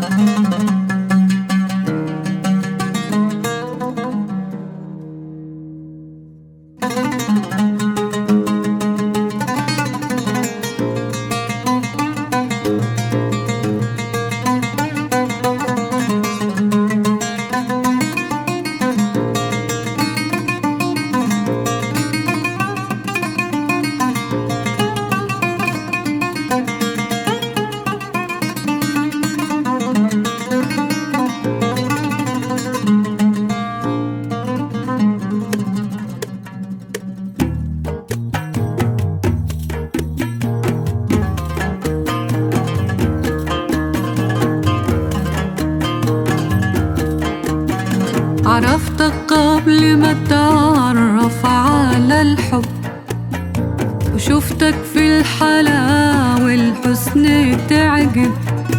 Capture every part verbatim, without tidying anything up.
عرفتك قبل ما اتعرف على الحب، وشفتك في الحلاوة والحسن تعجب.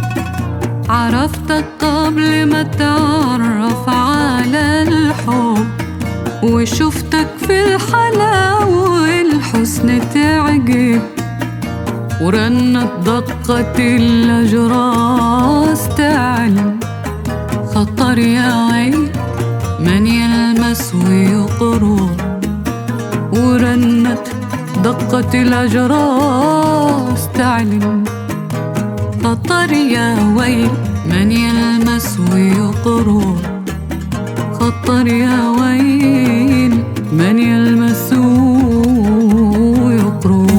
عرفتك قبل ما اتعرف على الحب، وشفتك في الحلاوة والحسن تعجب. ورنت دقة الأجراس تعلم خطر يا عين من يلمس ويقرب. ورنت دقة الأجراس تعلم خطر يا ويل من يلمس ويقرب. خطر يا ويل من يلمس ويقرب.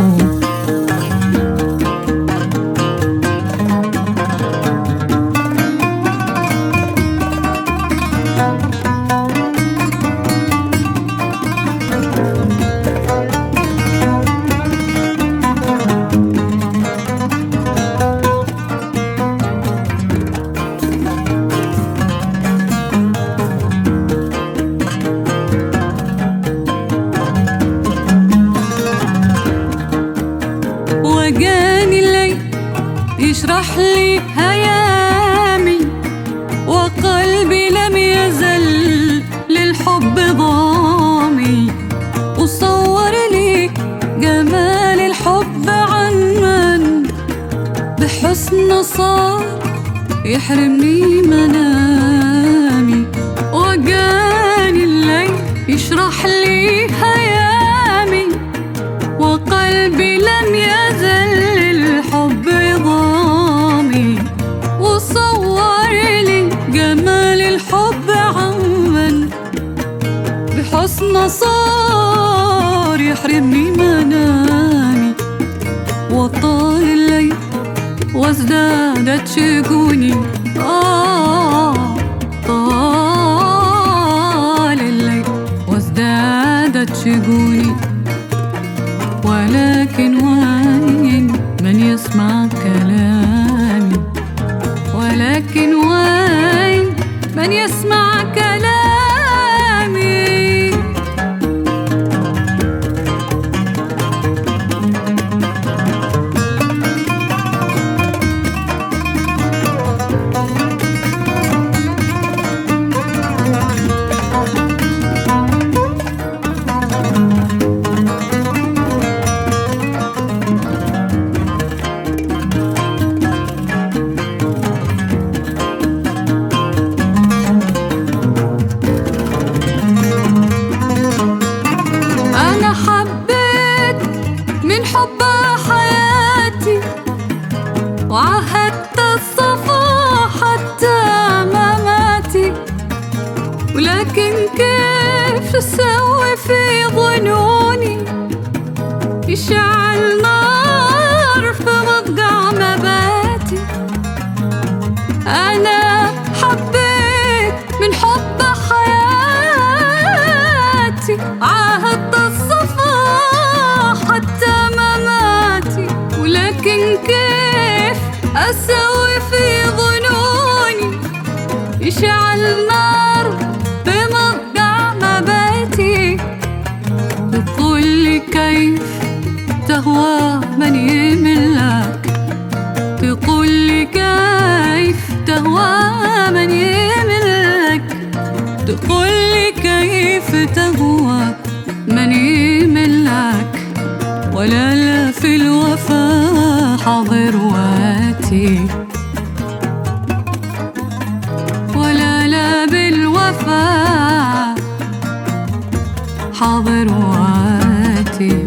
وجاني الليل يشرح لي هيامي، وقلبي لم يزل للحب ضامي. وصور لي جمال الحب عن من بحسن صار يحرمني منامي. وجاني الليل يشرح لي هيامي، وقلبي لم يزل الحب ضامي. وصور لي جمال الحب عمن بحسن صار يحرمني منامي. وطال الليل وازدادت شجوني، آه طال الليل وازدادت شجوني. ولكن وين من يسمع كلامي، ولكن وين من يسمع كلامي. من حب حياتي وعهدت الصفا حتى مماتي. ولكن كيف أسوي في ظنوني يشعل نار في مضجع مباتي. أنا حبيت من حب حياتي، عهدت الصفا حتى مماتي. ولكن كيف أسوي في ظنوني يشعل نار بمضجع مباتي. تقول لي كيف تهوى من يملك، تقول لي كيف تهوى من يملك. تقول لي كيف تهوى من يملك، ولا لا في الوفا حاضر واتي. حاضر وآتي.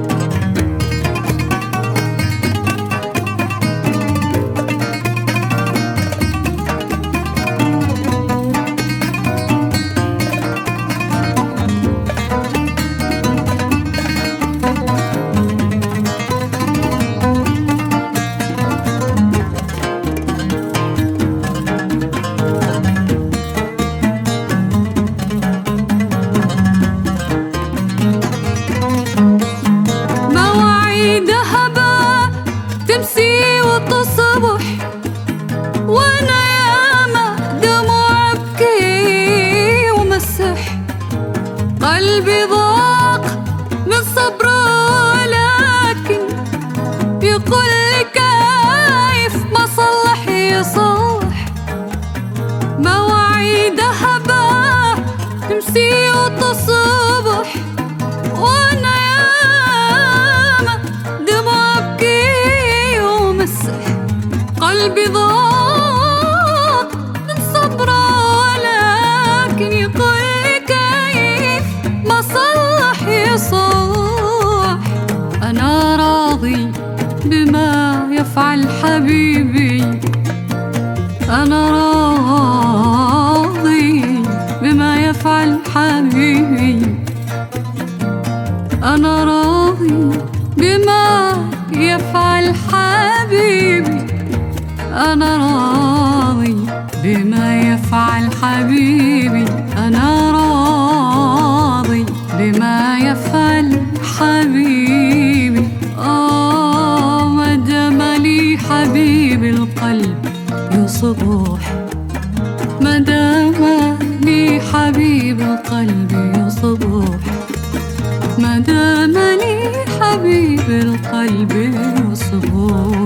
تمسي وتصبح وانا ياما دموع ابكي ومسح. قلبي ضاق من صبره لكن يقول لي كيف ما صلح يصلح. مواعيد هبه تمسي وتصبح وانا ياما دموع ابكي ومسح. قلبي ضاق من صبره لكن يقول لي كيف ما صلح يصلح. أنا راضي بما يفعل حبيبي، أنا راضي بما يفعل حبيبي، أنا راضي بما يفعل حبيبي، أنا راضي بما يفعل حبيبي، أنا راضي بما يفعل حبيبي. آه ما دام لي حبيبي القلب يصبح، ما دام لي حبيب القلب يصبح، ما دام لي حبيب القلب يصبح.